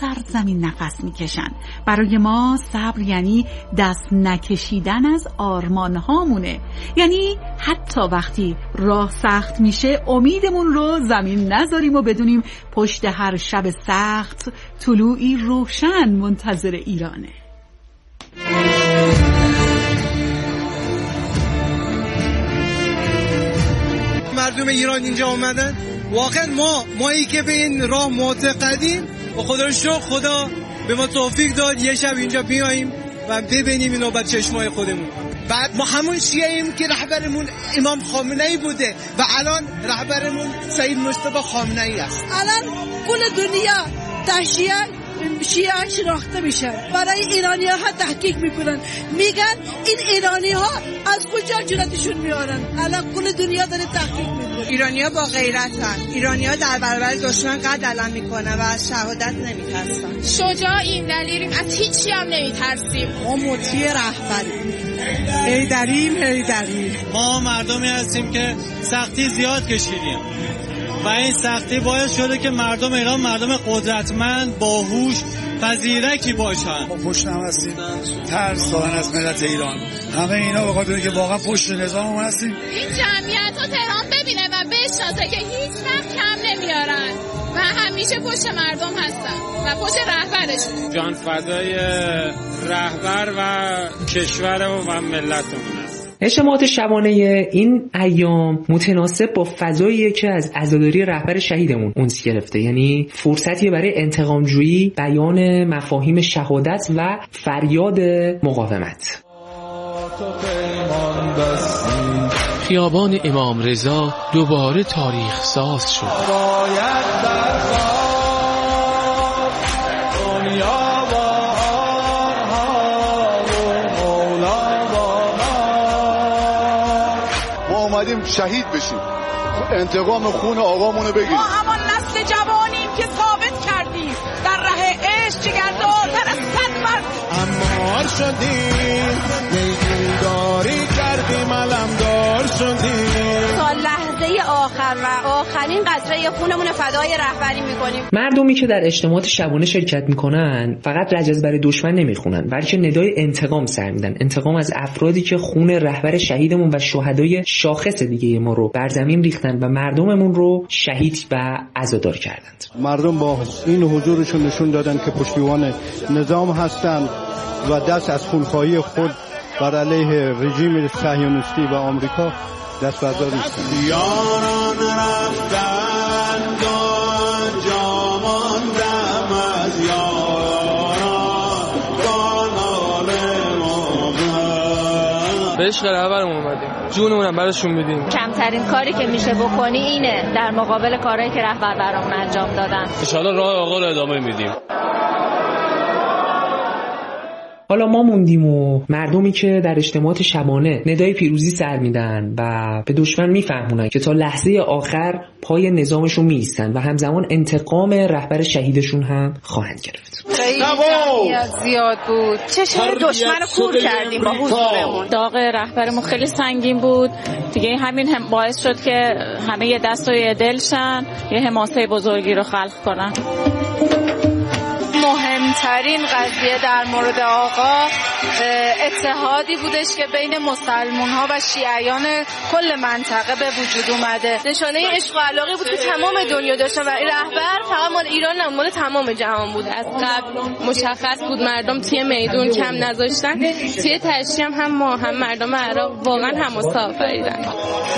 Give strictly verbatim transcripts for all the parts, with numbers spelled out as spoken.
سرزمین نفس میکشن. برای ما صبر یعنی دست نکشیدن از آرمان هامونه، یعنی حتی وقتی راه سخت میشه امیدمون رو زمین نذاریم و بدونیم پشت هر شب سخت طلوعی روشن منتظر ایرانه. مردم ایران اینجا آمدن، واقعا ما مایی که به این راه معتقدیم و خدا رو شکر خدا به ما توفیق داد یه شب اینجا بیاییم و ببینیم اینو با چشمای خودمون. بعد ما همون شیعیم که رهبرمون امام خامنه‌ای بوده و الان رهبرمون سید مصطفی خامنه‌ای است. الان کل دنیا تشیع شیعه شناخته میشن، برای ایرانی ها تحقیق میکنن، میگن این ایرانی ها از کجا جرأتشون میارن. الان کل دنیا داره تحقیق میکنه. ایرانی ها با غیرتن، ایرانی ها در برابر دشمن قد علم میکنن و از شهادت نمیترسن. شجاعیم، دلیریم، از هیچی هم نمیترسیم. ما مطیع رهبریم، حیدریم حیدریم. ما مردمی هستیم که سختی زیاد کشیدیم و این سختی باعث شده که مردم ایران مردم قدرتمند، باهوش، پذیرکی باشن. ما پشت هم هستیم، ترس دارن از ملت ایران. همه اینا به خاطر که واقعا پشت نظام هم هستیم. این جمعیت رو تهران ببینه و بشناسه که هیچ وقت کم نمیارن و همیشه پشت مردم هستن و پشت رهبرشون. جان فدای رهبر و کشور و ملتمون. اجتماعات شبانه این ایام متناسب با فضاییه که از عزاداری رهبر شهیدمون اونس گرفته، یعنی فرصتی برای انتقامجویی، بیان مفاهیم شهادت و فریاد مقاومت. خیابان امام رضا دوباره تاریخ ساز شد. اومدیم شهید بشیم، انتقام خون آقامونو بگیریم. ما همان نسل جوانیم که ثابت کردیم در ره عشق جگردارتر از صد مرد. امار شدیم، نیداری کردیم، علمدار شدیم. تا لحظه آخر و آخرین قطره خونمون فدای رهبری میکنیم. مردمی که در اجتماعات شبانه شرکت میکنن فقط رجز برای دشمن نمیخونن، بلکه ندای انتقام سر میدن، انتقام از افرادی که خون رهبر شهیدمون و شهدای شاخص دیگه ما رو بر زمین ریختن و مردممون رو شهید و عزادار کردند. مردم با این حضورشون نشون دادن که پشتیبان نظام هستند و دست از خونخواهی خود بر علیه رژیم صهیونیستی و آمریکا دست بردار نیستن. یاران رفتن جا ماندم از یاران بانال ما. به عشق رهبرمون اومدیم، جونمونم براشون میدیم. کمترین کاری که میشه بکنی اینه در مقابل کارهایی که رهبر برامون انجام دادن. ان شاءالله راه آقا رو ادامه میدیم. حالا ما موندیم و مردمی که در اجتماعات شبانه ندای پیروزی سر میدن و به دشمن میفهمونن که تا لحظه آخر پای نظامشون میایستن و همزمان انتقام رهبر شهیدشون هم خواهند گرفت. خیلی جمعیت زیاد بود، چشم دشمن رو کور کردیم با حضورمون. داغ رهبرمون خیلی سنگین بود دیگه، همین هم باعث شد که همه یه دست و یه دلشن یه حماسه بزرگی رو خلق کنن. مهمترین قضیه در مورد آقا اتحادی بودش که بین مسلمان ها و شیعیان کل منطقه به وجود اومده. نشانه عشق و علاقه بود که تمام دنیا داشتن و این رهبر فقط مال ایران نه، مال تمام جهان بود. از قبل مشخص بود مردم توی میدون کم نذاشتن، توی تشییع هم, هم ما هم مردم عراق واقعا هماسا آفریدن.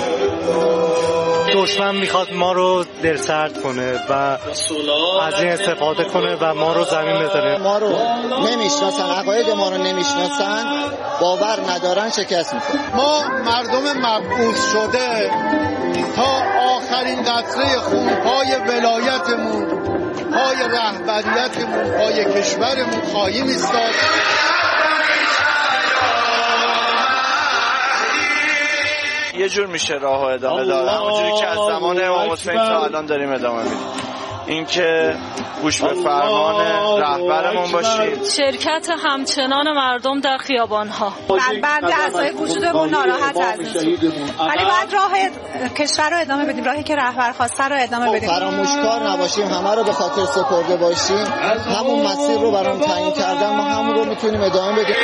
دشمن میخواد ما رو دلسرد کنه و از این استفاده کنه و ما رو زمین بذاره. ما رو نمیشناسن، عقاید ما رو نمیشناسن، باور ندارن، شکست میکنن. ما مردم مبعوث شده تا آخرین قطره خون پای ولایتمون، پای رهبریتمون، پای کشورمون خواهیم ایستاد. یه جور میشه راه ادامه داد، همونجوری که از زمان امام حسین تا الان داریم ادامه میدیم. اینکه گوش به فرمان رهبرمون باشیم. شرکت همچنان مردم در خیابان‌ها. بند اعضای وجودمون ناراحت از این، ولی باید راه کشور رو ادامه بدیم، راهی که رهبر خواسته رو ادامه بدیم. فراموشکار نباشیم، همه رو به خاطر سپرده باشیم. همون مسیر رو برام تعیین کردن، ما همون رو میتونیم ادامه بدیم.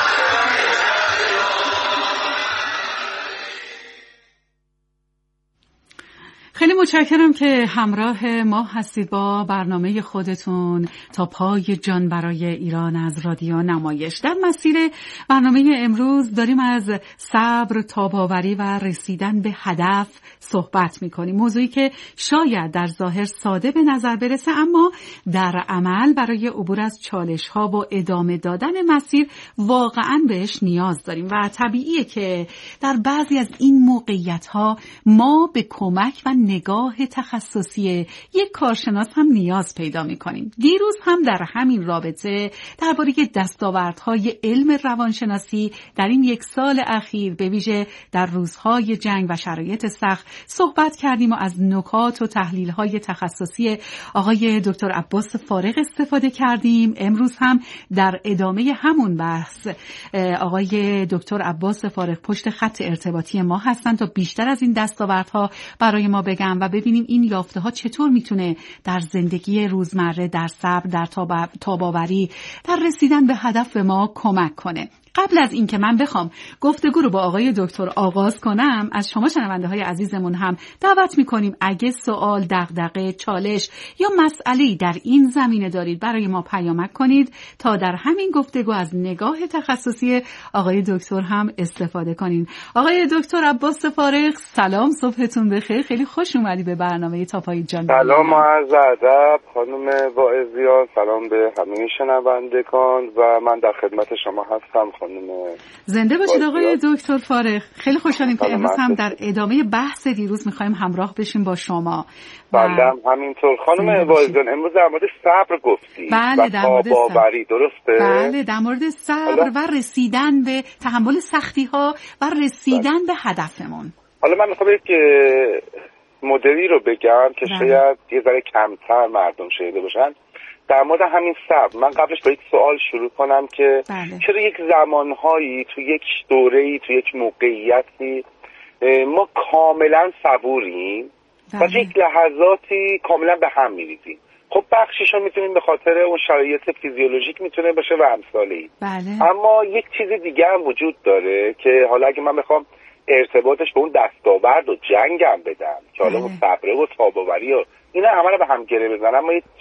خیلی متشکرم که همراه ما هستید با برنامه خودتون تا پای جان برای ایران از رادیو نمایش. در مسیر برنامه امروز داریم از صبر، تاب‌آوری و رسیدن به هدف صحبت می‌کنیم. موضوعی که شاید در ظاهر ساده به نظر برسه، اما در عمل برای عبور از چالش‌ها و ادامه دادن مسیر واقعاً بهش نیاز داریم و طبیعیه که در بعضی از این موقعیت‌ها ما به کمک و نگاه تخصصی یک کارشناس هم نیاز پیدا می‌کنیم. دیروز هم در همین رابطه درباره دستاوردهای علم روانشناسی در این یک سال اخیر، به ویژه در روزهای جنگ و شرایط سخت، صحبت کردیم و از نکات و تحلیل‌های تخصصی آقای دکتر عباس فارغ استفاده کردیم. امروز هم در ادامه همون بحث آقای دکتر عباس فارغ پشت خط ارتباطی ما هستند تا بیشتر از این دستاوردها برای ما بگم و ببینیم این یافته‌ها چطور میتونه در زندگی روزمره، در صبر، در تاب‌آوری، در رسیدن به هدف ما کمک کنه. قبل از این که من بخوام گفتگو رو با آقای دکتر آغاز کنم، از شما شنونده های عزیزمون هم دعوت میکنیم اگه سوال، دغدغه، چالش یا مسئله‌ای در این زمینه دارید برای ما پیامک کنید تا در همین گفتگو از نگاه تخصصی آقای دکتر هم استفاده کنین. آقای دکتر عباس فارغ، سلام، صبحتون بخیر، خیلی خوش اومدی به برنامه تا پای جان. سلام و عرض ادب خانم واعظیان، سلام به همه شنوندگان و من در خدمت شما هستم. زنده باشید آقای دکتر فارغ. خیلی خوشحالیم که امروز هم در ادامه بحث دیروز میخوایم همراه بشیم با شما. بله همینطور خانم واعظیان، امروز در مورد صبر گفتی. بله در مورد صبر، درسته؟ بله در مورد صبر و رسیدن به تحمل سختی ها و رسیدن بله. به هدفمون. حالا من میخوام یک مدلی رو بگم که بله. شاید یه ذره کمتر مردم شنیده باشن. در مورد همین صبر، من قبلش با یک سوال شروع کنم که بله. چرا یک زمانهایی تو یک دوره‌ای، تو یک موقعیتی ما کاملا صبوریم بله. و تو یک لحظاتی کاملا به هم میریزیم. خب بخشیش رو میتونیم به خاطر اون شرایط فیزیولوژیک میتونه باشه و امثالی بله. اما یک چیز دیگه هم وجود داره که حالا اگه من بخوام ارتباطش به اون دستاورد و جنگم بدم که حالا اون صبره و تاب‌آوری و اینا همه رو به هم گره بزنم، اما یک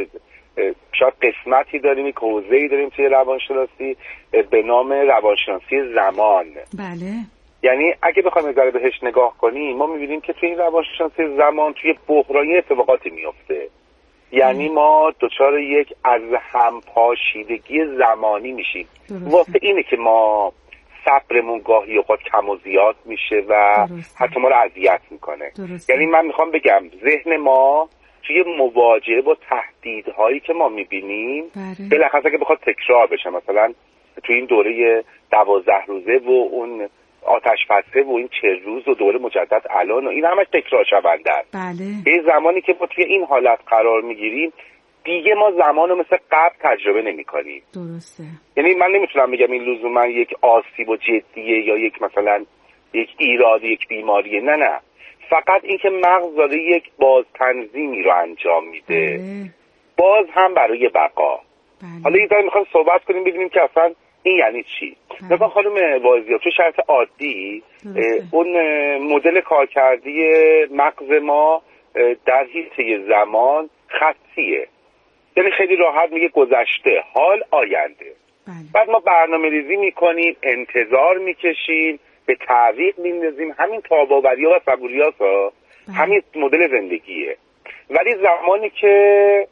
شاید قسمتی داریم، یک حوزه‌ای داریم توی روانشناسی به نام روانشناسی زمان. بله. یعنی اگه بخوایم از بهش نگاه کنیم، ما می‌بینیم که توی این روانشناسی زمان توی بحرانی اتفاقاتی میفته. یعنی ما دچار یک از هم پاشیدگی زمانی میشیم. واسه اینه که ما صبرمون گاهی اوقات کم و زیاد میشه و درسته. حتی ما رو اذیت میکنه. درسته. یعنی من میخوام بگم ذهن ما توی مواجهه با تهدیدهایی که ما میبینیم بالاخره که بخواد تکرار بشه، مثلا توی این دوره دوازده روزه و اون آتش بسته و این چهل روز و دوره مجدد الان و این همش تکرار شونده است. بله. به زمانی که ما توی این حالت قرار میگیریم دیگه ما زمان رو مثل قبل تجربه نمی کنیم. درسته. یعنی من نمیتونم بگم این لزوما یک آسیب و جدیه یا یک مثلا یک ایراد، یک بیماریه، نه نه، فقط این که مغز داره یک باز تنظیمی رو انجام میده. بله. باز هم برای بقا. بله. حالا یه ذره میخوایم صحبت کنیم ببینیم که اصلا این یعنی چی. بله. مثلا خانم واعظیان تو شرط عادی اون مدل کارکردی مغز ما در حیطه زمان خطیه، یعنی خیلی راحت میگه گذشته، حال، آینده. بله. بعد ما برنامه ریزی میکنیم، انتظار میکشیم، به تعویق میندازیم. همین تاب‌آوری‌ها و صبوری‌ها همین مدل زندگیه. ولی زمانی که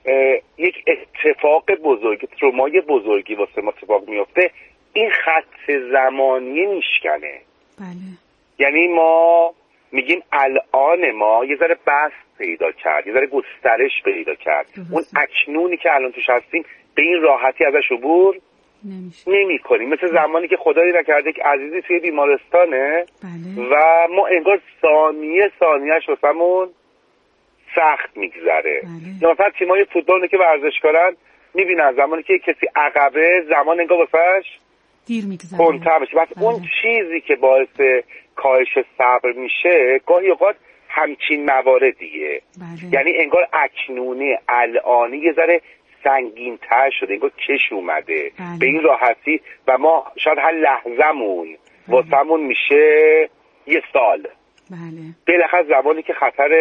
یک اتفاق بزرگ، ترومای بزرگی واسه ما اتفاق میفته، این خط زمانی میشکنه. بله. یعنی ما میگیم الان ما یه ذره بست پیدا کرد، یه ذره گسترش پیدا کرد. درسته. اون اکنونی که الان توش هستیم به این راحتی ازش عبور نمی کنیم. مثل زمانی که خدایی نکرده که عزیزی توی بیمارستانه. بله. و ما انگار ثانیه ثانیهش واسمون سخت میگذره. یا مثلا تیمای فوتبال که ورزشکارن میبینن زمانی که کسی عقبه زمان انگار واسش دیر میگذره کنتر میشه. بس اون چیزی که باعث کاهش صبر میشه گاهی اوقات همچین مواردیه. بله. یعنی انگار اکنونه الانی یه ذره سنگین تر شده، انگار کش اومده بله. به این راحتی و ما شاید هر لحظمون بله. واسمون میشه یه سال. بله. بالاخره زمانی که خطر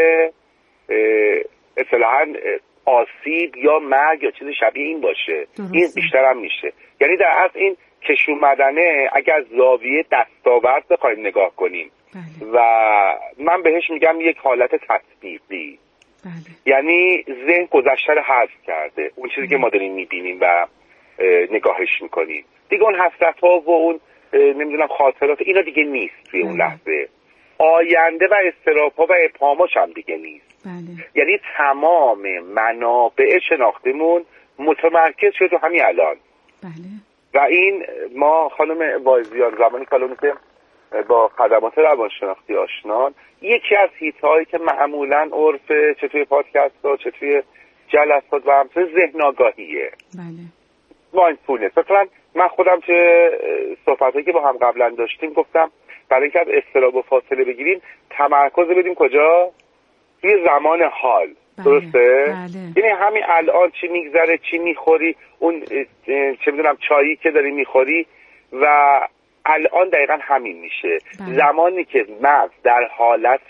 اصطلاحاً آسیب یا مرگ یا چیز شبیه این باشه درسته. این بیشتر هم میشه. یعنی در اصل این کش اومدنه اگر از زاویه دستاورد بخوایم نگاه کنیم بله. و من بهش میگم یک حالت تطبیقی. بله. یعنی ذهن گذشته رو حذف کرده، اون چیزی بله. که ما داریم میبینیم و نگاهش میکنیم دیگه، اون حسرت ها و اون نمیدونم خاطرات اینا دیگه نیست توی اون لحظه. آینده و اضطراب ها و ابهاماش هم دیگه نیست. بله. یعنی تمام منابع شناختیمون متمرکز شده تو همین الان. بله. و این ما خانم وایزیان زمانی که با خدمات روانشناختی آشنان، یکی از هیت‌هایی که معمولاً عرف چه توی پادکست ها چه توی جلسات و همچنین ذهن آگاهیه. بله. مایندفولنس. مثلا من خودم چه صحبتایی که با هم قبلا داشتیم گفتم برای اینکه از اضطراب و فاصله بگیریم تمرکز بدیم کجا؟ توی زمان حال. بله. درسته؟ بله. یعنی همین الان چی میگذره، چی میخوری، اون چه میدونم چایی که داری میخوری و الان دقیقا همین میشه. بله. زمانی که مغز در حالت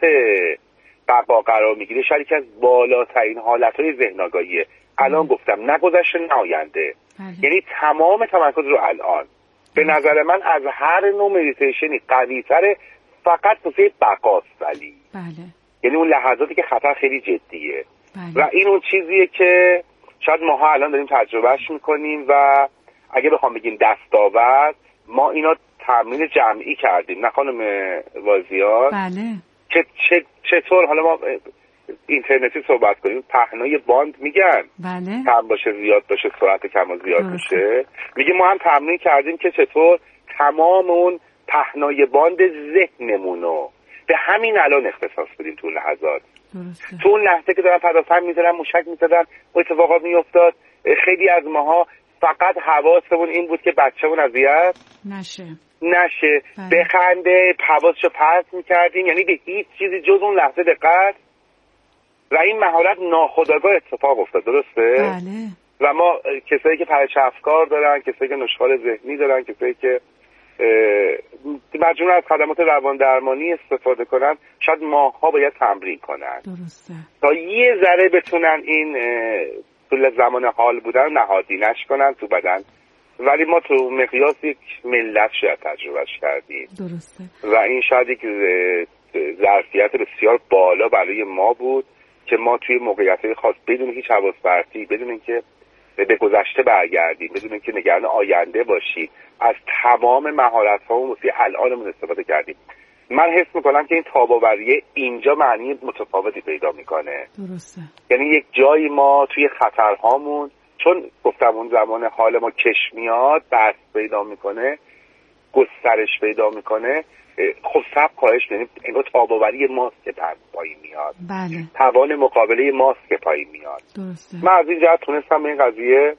بقا قرار میگیره شاید یکی از بالاترین حالتهای ذهن آگاهیه. الان بله. گفتم نه گذشته نه آینده. بله. یعنی تمام تمرکز رو الان. به نظر من از هر نوع مدیتیشنی قوی‌تره، فقط واسه بقاست ولی. بله. یعنی اون لحظاتی که خطر خیلی جدیه. بله. و این اون چیزیه که شاید ماها الان داریم تجربهش میکنیم و اگه بخوام بگیم دستاورد ما اینا تمرین جمعی کردیم، نه خانم وازیان؟ بله. که چه چطور حالا ما اینترنتی صحبت کنیم پهنای باند میگن بله. کم باشه زیاد باشه سرعت کم و زیاد میشه، میگه ما هم تمرین کردیم که چطور تمام اون پهنای باند ذهنمونو به همین الان اختصاص بدیم تو لحظات. درسته. تو اون لحظه که دارن پدافند میزنن موشک میزدن و اتفاقات میافتاد، خیلی از ماها فقط حواسمون این بود که بچه‌مون اذیت نشه نشه بله. بخنده، حواسشو پرت میکردیم، یعنی به هیچ چیزی جز اون لحظه دقت و این مهارت ناخودآگاه اتفاق افتاد. درسته؟ بله. و ما کسایی که پرچ افکار دارن، کسایی که نشخوار ذهنی دارن، کسایی که مجموعه از خدمات روان درمانی استفاده کنن، شاید ماها باید تمرین کنن. درسته. تا یه ذره بتونن این طول زمان حال بودن نهادینش کنن تو بدن، ولی ما تو مقیاس یک ملت شاید تجربهش کردیم. درسته. و این شاید یک ظرفیت بسیار بالا برای ما بود که ما توی موقعیت‌های خاص بدون هیچ حواس پرتی، بدون اینکه به گذشته برگردیم، بدون اینکه نگران آینده باشیم، از تمام مهارت‌هامون واسه الانمون استفاده کردیم. من حس میکنم که این تاب‌آوری اینجا معنی متفاوتی پیدا میکنه. درسته. یعنی یک جایی ما توی خطرهامون، چون گفتم اون زمان حال ما کش میاد، بحث پیدا میکنه، گسترش پیدا میکنه، خب سب کاهش می‌کنیم. انگار تاب‌آوری ماست که پایین میاد. بله. توان مقابله ماست که پایین میاد. درسته. من از این جهت تونستم به این قضیه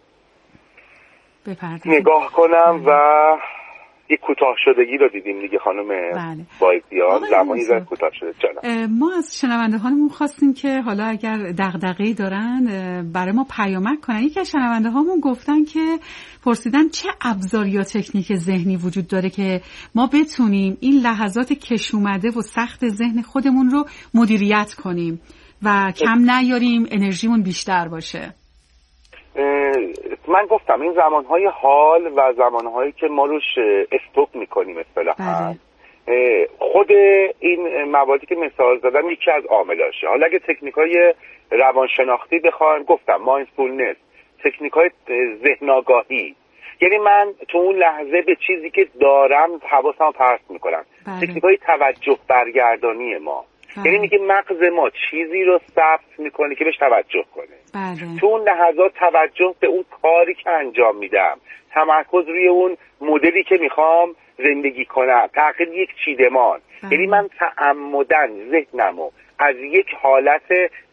بپردازم. نگاه کنم و یک کوتاه شدگی رو دیدیم دیگه خانم بله. بایزیان. زمانی زد کوتاه شده. جانم. ما از شنونده هامون خواستیم که حالا اگر دغدغه‌ای دارن برای ما پیامک کنن. یکی از شنونده هامون گفتن که پرسیدن چه ابزار یا تکنیک ذهنی وجود داره که ما بتونیم این لحظات کش اومده و سخت ذهن خودمون رو مدیریت کنیم و کم نیاریم، انرژیمون بیشتر باشه. من گفتم این زمانهای حال و زمانهایی که ما روش استوب میکنیم اصطلاحاً، خود این مواردی که مثال زدم یکی از عاملاشه. حالا اگه تکنیک‌های روانشناختی بخوایم، گفتم مایندفولنس، تکنیک‌های ذهن آگاهی، یعنی من تو اون لحظه به چیزی که دارم حواسمو پرت میکنم. تکنیک‌های توجه برگردانی ما، بله. یعنی میگه مغز ما چیزی رو ثبت میکنه که بهش توجه کنه. بله. تو اون لحظات توجه به اون کاری که انجام میدم، تمرکز روی اون مدلی که میخوام زندگی کنم، تغییر یک چیدمان. بله. یعنی من تعمدن ذهنمو از یک حالت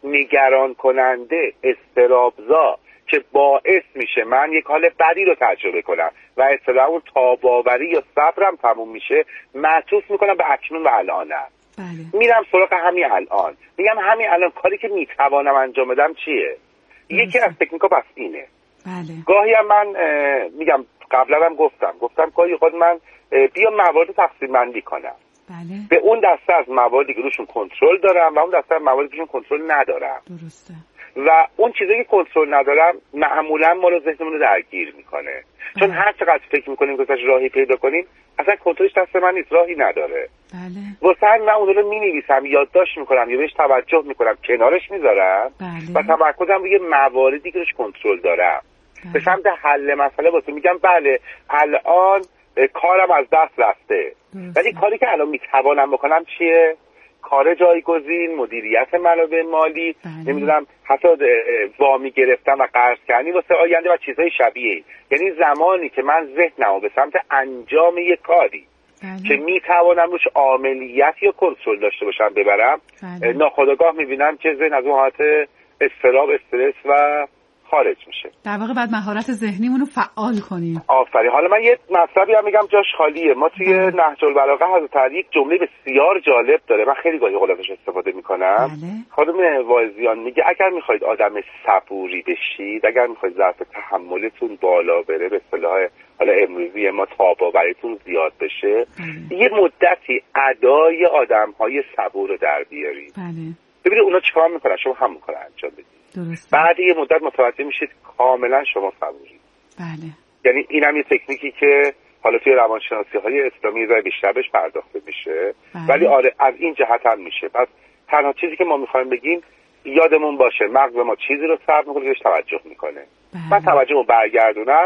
نگران کننده، اضطرابزا که باعث میشه من یک حال بدی رو تجربه کنم و اصطلاحاً اون تاباوری یا صبرم تموم میشه، معطوف میکنم به اکنون و الانم. بله. میرم سراغ همین الان، میگم همین الان کاری که میتوانم انجام بدم چیه؟ بله. یکی از تکنیکا پس اینه. بله. گاهی هم من میگم، قبلا هم گفتم گفتم گاهی خود من بیا موارد تقسیم بندی کنم. بله. به اون دسته از مواردی که روشون کنترل دارم و اون دسته از مواردی که روشون کنترل ندارم. درسته. و اون چیزی که کنترل ندارم معمولا ما رو ذهنمون رو درگیر میکنه. بله. چون هر چقدر فکر میکنیم که راهی پیدا کنیم، اصلا کنترلش دست من نیست، راهی نداره. بله. واسه همین من اون رو مینویسم، یادداشت میکنم یا بهش توجه میکنم، کنارش میذارم. بله. و تمرکزم روی مواردی که روش کنترل دارم. بله. به سمت حل مسئله واسه میگم بله الان کارم از دست رفته، ولی کاری که الان میتوانم بکنم چیه؟ کار جایگزین، مدیریت منابع مالی، بله. نمیدونم حتی وامی گرفتن و قرض کردن واسه آینده و چیزهای شبیه. یعنی زمانی که من ذهنمو به سمت انجام یک کاری بله. که میتوانم روش عاملیت یا کنترل داشته باشم ببرم، بله. ناخودآگاه میبینم که ذهن از اون حالت اضطراب، استرس و خارج میشه. در واقع بعد مهارت ذهنیمون رو فعال کنیم. آفرین. حالا من یه مطلبی هم میگم جاش خالیه. ما توی نهج البلاغه حضرت علی یک جمله بسیار جالب داره، من خیلی گاهی ازش استفاده میکنم. بله. خانم واعظیان میگه اگر میخواید آدم صبوری بشید، اگر میخواید ظرف تحملتون بالا بره، به اصطلاح حالا امروزی ما تاباوریتون زیاد بشه، بله. یه مدتی ادای آدمهای صبور رو در بیارید. بله. ببینید اونا چیکار میکنن، شما هم میکنن انجام بدید. درسته. بعد یه مدت متوجه میشید کاملا شما صبورید. بله. یعنی این هم یه تکنیکی که حالا توی روانشناسی های اسلامی راه بیشتر بهش پرداخته میشه. بله. ولی آره از این جهت هم میشه. پس تنها چیزی که ما میخوایم بگیم یادمون باشه مغز ما چیزی رو صبر میکنه که بهش توجه میکنه. بله. من توجه رو برگردونم،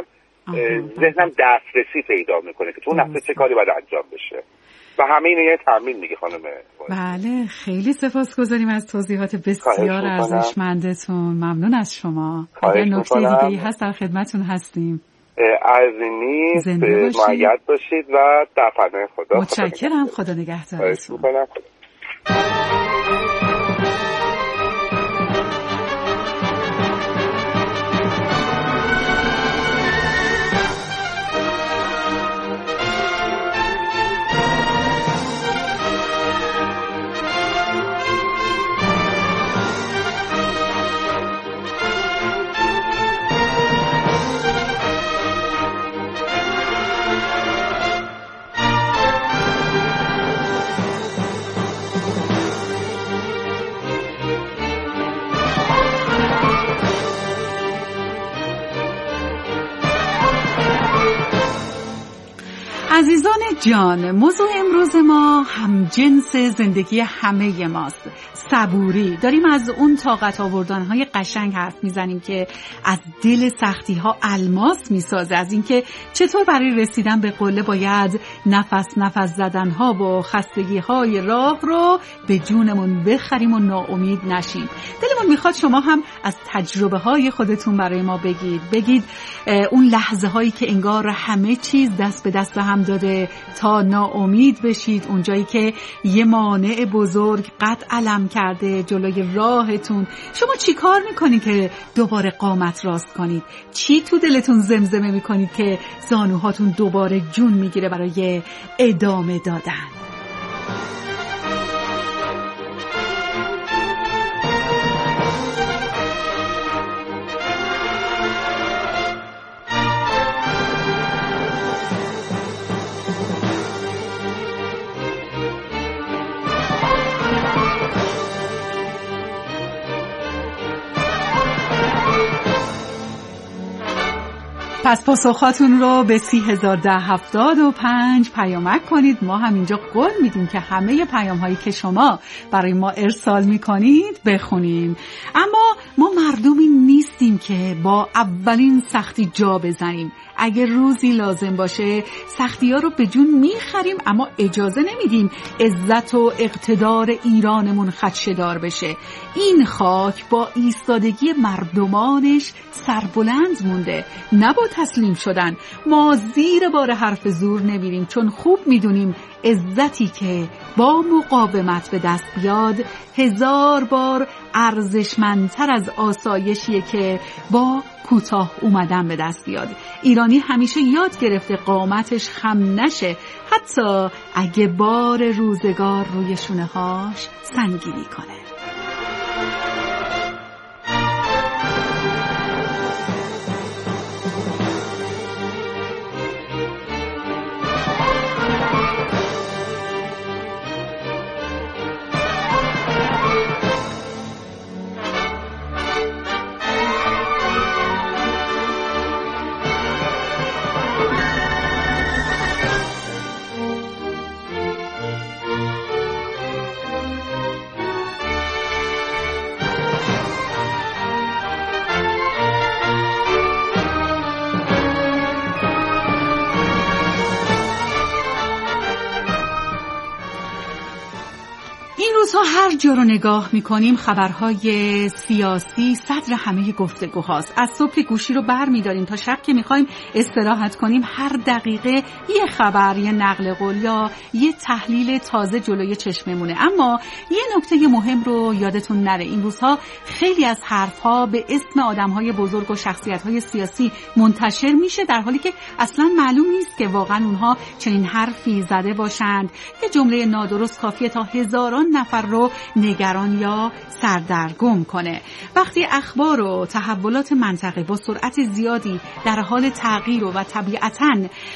ذهنم دسترسی پیدا میکنه که تو اون لحظه چه کاری باید انجام بشه. و همه اینو یه تمرین میگه خانم. بله خیلی سپاسگزاریم از توضیحات بسیار ارزشمندتون. ممنون از شما. اگر نکته دیگه ای هست در خدمتتون هستیم. عرضی نیست، مؤید باشید و در پناه خدا. متشکرم. خدا نگهدارتون. عزیزان جان، موضوع امروز ما هم جنس زندگی همه ماست، صبوری. داریم از اون طاقت آوردن‌های قشنگ حرف میزنیم که از دل سختی‌ها الماس میسازه، از اینکه چطور برای رسیدن به قله باید نفس نفس زدن‌ها و خستگی‌های راه رو به جونمون بخریم و ناامید نشیم. دلمون میخواد شما هم از تجربه‌های خودتون برای ما بگید. بگید اون لحظه‌هایی که انگار همه چیز دست به دست هم داده تا ناامید بشید، اونجایی که یه مانع بزرگ قد علم کرده جلوی راهتون. شما چی کار میکنید که دوباره قامت راست کنید؟ چی تو دلتون زمزمه میکنید که زانوهاتون دوباره جون میگیره برای ادامه دادن؟ پس پاسخاتون رو به سی هزار ده هفتاد و پنج پیامک کنید. ما هم اینجا قول میدیم که همه پیام هایی که شما برای ما ارسال میکنید بخونیم. اما ما مردمی نیستیم که با اولین سختی جا بزنیم. اگر روزی لازم باشه سختی ها رو به جون میخریم، اما اجازه نمیدیم عزت و اقتدار ایرانمون خدشه‌دار بشه. این خاک با ایستادگی مردمانش سربلند مونده، نه با تسلیم شدن. ما زیر بار حرف زور نمیریم، چون خوب میدونیم عزتی که با مقاومت به دست بیاد هزار بار ارزشمندتر از آسایشیه که با کوتاه اومدن به دست بیاد. ایرانی همیشه یاد گرفته قامتش خم نشه، حتی اگه بار روزگار روی شونه هاش سنگینی کنه. هر جا رو نگاه میکنیم خبرهای سیاسی صدر همه گفتگوهاست. از صبح که گوشی رو بر میداریم تا شب که میخوایم استراحت کنیم هر دقیقه یه خبر، یه نقل قول یا یه تحلیل تازه جلوی چشممونه. اما یه نکته مهم رو یادتون نره، این روزها خیلی از حرفها به اسم آدمهای بزرگ و شخصیتهای سیاسی منتشر میشه در حالی که اصلا معلوم نیست که واقعا اونها چنین حرفی زده باشند. یه جمله نادرست کافیه تا هزاران نفر رو نگران یا سردرگم کنه. وقتی اخبار و تحولات منطقه با سرعت زیادی در حال تغییر و طبیعتاً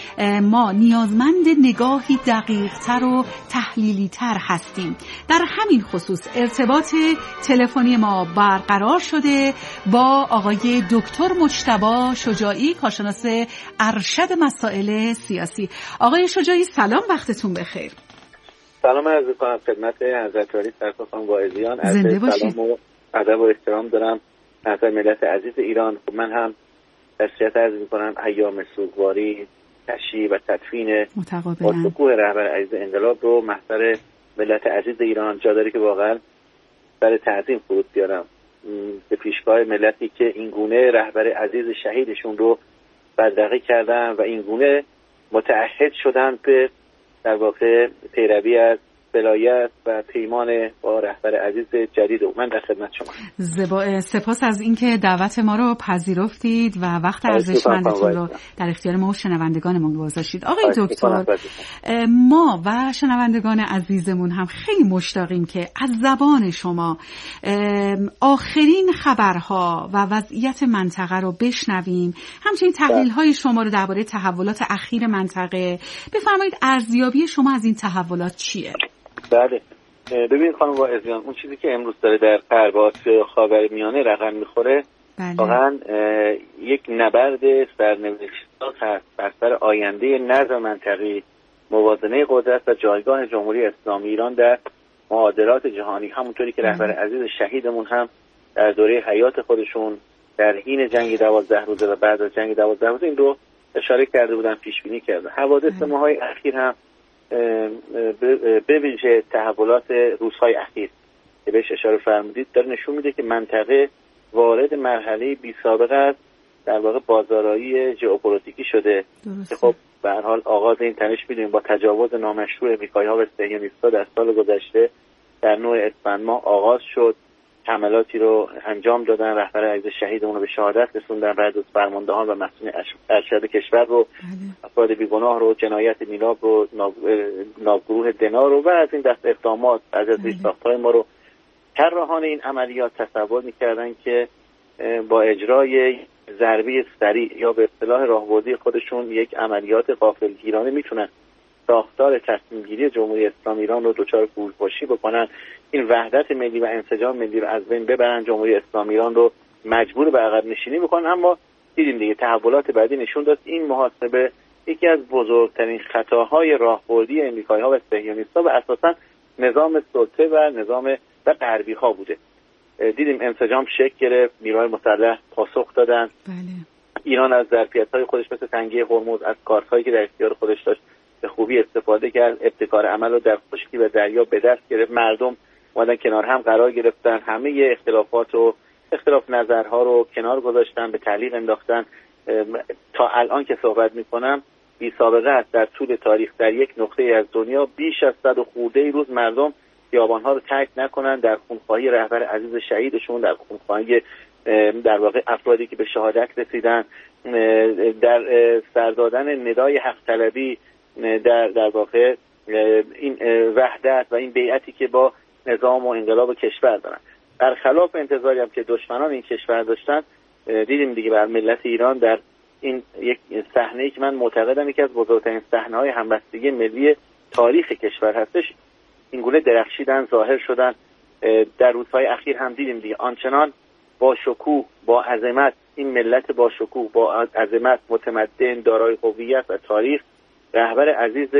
ما نیازمند نگاهی دقیق‌تر و تحلیلی‌تر هستیم. در همین خصوص ارتباط تلفنی ما برقرار شده با آقای دکتر مجتبی شجاعی، کارشناس ارشد مسائل سیاسی. آقای شجاعی سلام، وقتتون بخیر. سلام عرض می‌کنم خدمت حضرت عالی سرکار خانم واعظیان. عرض سلام و ادب و احترام دارم از ملت عزیز ایران. من هم تسلیت عرض می‌کنم ایام سوگواری، تشییع و تدفین با رهبر عزیز انقلاب رو محضر ملت عزیز ایران جا داره که واقعا بر تعظیم فرود بیارم به پیشگاه ملتی که این گونه رهبر عزیز شهیدشون رو بدرقه کردن و این گونه متعهد شدن به در واقع پیروی از ولایت و پیمان با رهبر عزیز جدید. و من در خدمت شما. زبا... سپاس از اینکه دعوت ما رو پذیرفتید و وقت ارزشمندتون رو در اختیار ما و شنوندگانمون گذاشتید. آقای دکتر، ما و شنوندگان عزیزمون هم خیلی مشتاقیم که از زبان شما آخرین خبرها و وضعیت منطقه رو بشنویم، همچنین تحلیل‌های شما رو درباره تحولات اخیر منطقه. بفرمایید ارزیابی شما از این تحولات چیه؟ بله، ببین خانم واعظیان، اون چیزی که امروز داره در غرب آسیا خاورمیانه رقم میخوره واقعا یک نبرد سرنوشت‌ساز هست بر سر آینده نظم منطقی، موازنه قدرت و جایگاه جمهوری اسلامی ایران در معادلات جهانی. همونطوری که رهبر عزیز شهیدمون هم در دوره حیات خودشون در حین جنگ دوازده روزه و بعد از جنگ دوازده روزه این رو اشاره کرده بودن، پیش بینی کردن. حوادث ماهای اخیر هم به ویژه تحولات روزهای اخیر که بهش اشاره فرمودید داره نشون میده که منطقه وارد مرحله بی سابقه است، در واقع بازارایی ژئوپلیتیکی شده که خب به هر حال آغاز این تنش میدونیم با تجاوز نامشروع امریکایی‌ها و صهیونیست‌ها در سال گذشته در نوع اسفند ماه آغاز شد. حملاتی رو انجام دادن، رهبر عزیز شهیدمون رو به شهادت رسوندن، بعد از فرماندهان و مسئولین ارشد کشور رو، افراد بیگناه رو، جنایت میلاب رو، نابگروه دنا رو و از این دست اقدامات از از ریش‌ساخت‌های ما رو. طراحان این عملیات تصور می‌کردن که با اجرای ضربه سریع یا به اصطلاح راهبردی خودشون یک عملیات غافلگیرانه میتونن ساختار تصمیم‌گیری جمهوری اسلامی ایران رو دچار فروپاشی بکنن، این وحدت ملی و انسجام ملی رو از بین ببرن، جمهوری اسلامی ایران رو مجبور به عقب نشینی بکنن. اما دیدیم دیگه تحولات بعدی نشون داد این محاسبه یکی از بزرگترین خطاهای راهبردی امریکایی‌ها و صهیونیست‌ها و اساساً نظام سلطه و نظام و غربی‌ها بوده. دیدیم انسجام شکل گرفت، نیروهای مسلح پاسخ دادن. بله. ایران از ظرفیت‌های خودش مثل تنگه هرمز، از کارت‌هایی که در اختیار خودش داشت به خوبی استفاده کرد، ابتکار عمل رو در خشکی و دریا به دست گرفت. مردم اومدن کنار هم قرار گرفتن، همه اختلافات و اختلاف نظرها رو کنار گذاشتن، به تعلیق انداختن. تا الان که صحبت میکنم بی سابقه است. در طول تاریخ در یک نقطه از دنیا بیش از صد و خورده روز مردم خیابان‌ها رو ترک نکنن در خونخواهی رهبر عزیز شهیدشون، در خونخواهی در واقع افرادی که به شهادت رسیدن، در سر دادن ندای حق طلبی، در در واقع این وحدت و این بیعتی که با نظام و انقلاب کشور دارن. برخلاف انتظاری هم که دشمنان این کشور داشتن، دیدیم دیگه بر ملت ایران در این یک صحنه‌ای که من معتقدم یکی از بزرگترین صحنه‌های همبستگی ملی تاریخ کشور هستش، این گونه درخشیدن، ظاهر شدن. در روزهای اخیر هم دیدیم دیگه آنچنان با شکوه، با عظمت، این ملت با شکوه، با عظمت، متمدن، دارای هویت و تاریخ، رهبر عزیز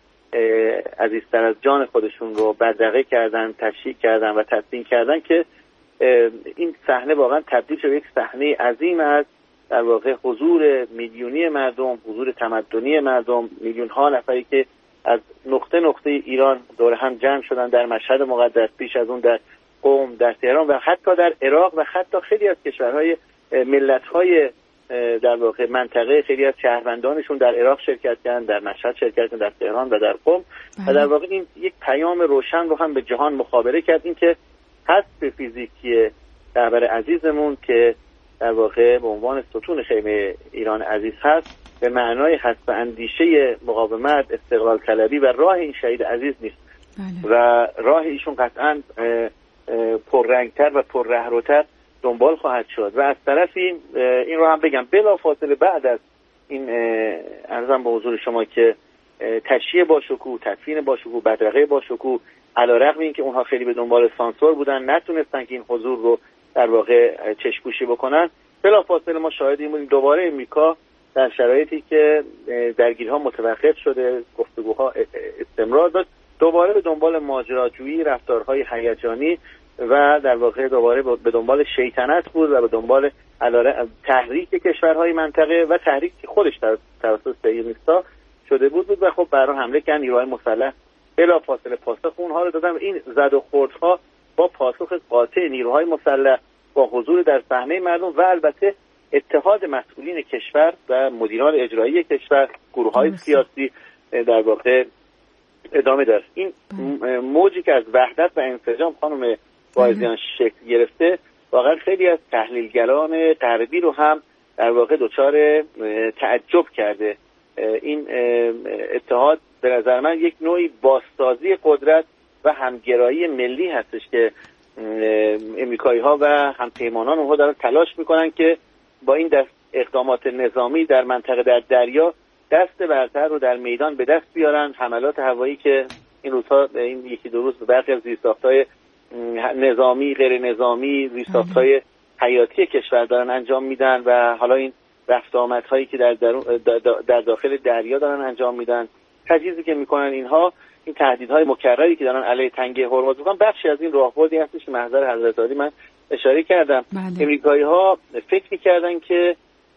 عزیزتر از جان خودشون رو بدرقه کردن، تشییع کردن و تدفین کردن که این صحنه واقعا تبدیل شد یک صحنه عظیم از در واقع حضور میلیونی مردم، حضور تمدنی مردم، میلیون ها نفری که از نقطه نقطه ایران دور هم جمع شدن در مشهد مقدس، پیش از اون در قم، در تهران و حتی در عراق و حتی خیلی از کشورهای ملت‌های در واقع منطقه، خیلی از شهروندانشون در عراق شرکت کردن، در مشهد شرکت کردن، در تهران و در قم. و در واقع این یک پیام روشن رو هم به جهان مخابره کرد، این که حذف فیزیکی رهبر عزیزمون که در واقع به عنوان ستون خیمه ایران عزیز هست، به معنای حذف اندیشه مقاومت، استقلال طلبی و راه این شهید عزیز نیست. بله. و راه ایشون قطعاً پررنگتر و پررهروتر دنبال خواهد شد. و از طرفی این رو هم بگم بلافاصله بعد از این عرضم به حضور شما که تشییع با شکوه، تدفین با شکوه، بدرقه با شکوه، علیرغم این که اونها خیلی به دنبال سانسور بودن، نتونستن که این حضور رو در واقع چشم‌پوشی بکنن، بلافاصله ما شاهد این بودیم دوباره امریکا در شرایطی که درگیری‌ها متوقف شده، گفتگوها استمرار داشت، دوباره به دنبال ماجراجویی، رفتارهای هیجانی و در واقع دوباره به دنبال شیطنت بود و به دنبال تحریک کشورهای منطقه و تحریک که خودش توسط صهیونیست‌ها شده بود بود و خب برای حمله کردن نیروهای مسلح بلافاصله پاسخ اونها رو دادن. این زد و خوردها با پاسخ قاطع نیروهای مسلح، با حضور در صحنه مردم و البته اتحاد مسئولین کشور و مدیران اجرایی کشور، گروه‌های سیاسی در واقع ادامه داشت. این موجی که از وحدت و انسجام خانم بایزیان شکل گرفته، واقعا خیلی از تحلیلگران غربی رو هم در واقع دچار تعجب کرده. این اتحاد به نظر من یک نوعی بازسازی قدرت و همگرایی ملی هستش که امریکایی ها و همپیمانان اونها دارن تلاش میکنن که با این دست اقدامات نظامی در منطقه در دریا دست برتر رو در میدان به دست بیارن. حملات هوایی که این روزها این یکی دو روز به برخی از زیرساخت‌های نظامی، غیر نظامی، زیرساخت‌های حیاتی کشور دارن انجام میدن و حالا این رفت آمدهایی که در, در داخل دریا دارن انجام میدن، تجهیزی که میکنن، اینها این تهدیدهای مکرری که دارن علیه تنگه هرمز میکنن، بخشی از این راهبردی هستش که محضر حضرت عالی من اشاره کردم. امریکایی‌ها فکر میکردن که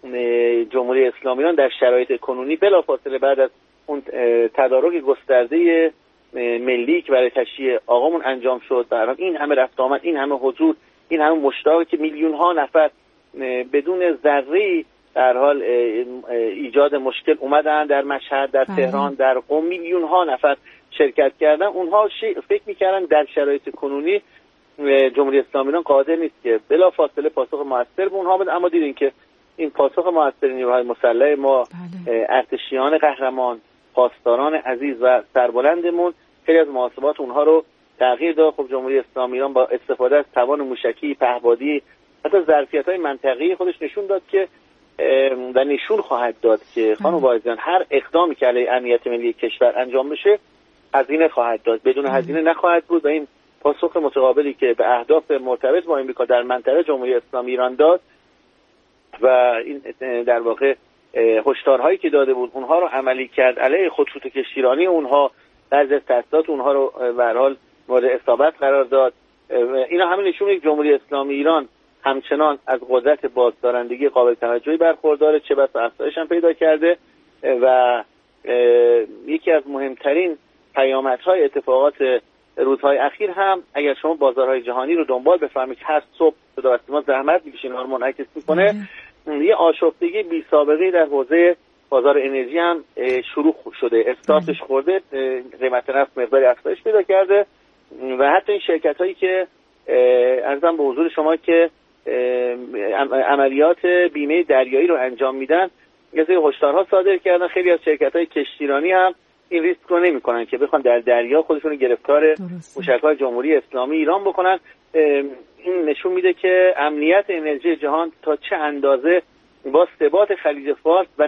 جمهوری اسلامی ایران در شرایط کنونی بلافاصله بعد از اون تدارک گسترده ملی که برای تشییع آقامون انجام شد، برای این همه رفت آمد، این همه حضور، این همه مشتاق که میلیون ها نفر بدون ذره‌ای در حال ایجاد مشکل اومدن در مشهد، در تهران، در قم، میلیون ها نفر شرکت کردن، اونها فکر میکردن در شرایط کنونی جمهوری اسلامی ایران قادر نیست که بلافاصله پاسخ موثر به اونها بده. اما دیدین که این پاسخ موثر نیروهای مسلح ما، ارتشیان قهرمان، پاسداران عزیز و سربلندمون خیلی از محاسبات اونها رو تغییر داد. خب جمهوری اسلامی ایران با استفاده از توان موشکی، پهپادی، حتی ظرفیت‌های منطقه‌ای خودش نشون داد که و نشون خواهد داد که خانم بایزیان هر اقدامی که علیه امنیت ملی کشور انجام بشه هزینه خواهد داد، بدون هزینه نخواهد بود. و این پاسخ متقابلی که به اهداف مرتبط با امریکا در منطقه جمهوری اسلامی ایران داد و این در واقع هشدارهایی که داده بود اونها رو عملی کرد، علیه خطوط کشتیرانی اونها، بعضی از تاسیسات اونها رو به هر حال مورد اصابت قرار داد. اینا همین نشون میده جمهوری اسلامی ایران همچنان از قدرت بازدارندگی قابل توجهی برخورداره، چه بس افزایش هم پیدا کرده. و یکی از مهمترین پیامدهای اتفاقات روزهای اخیر هم اگر شما بازارهای جهانی رو دنبال بفرمایید که هر صبح صدا ما زحمت میکشین، اینا رو منعکس میکنه، یه آشفتگی بی سابقه در حوزه بازار انرژی هم شروع شده، استارتش خورده، قیمت نفت مقداری افزایش پیدا کرده و حتی این شرکت هایی که عرضم به حضور شما که عملیات بیمه دریایی رو انجام میدن یه سری هشدارها صادر کردن. خیلی از شرکت های کشتیرانی هم این ریسک رو نمی‌کنن که بخوان در دریا خودشون رو گرفتار موشک‌های جمهوری اسلامی ایران بکنن. این نشون میده که امنیت انرژی جهان تا چه اندازه با ثبات خلیج فارس و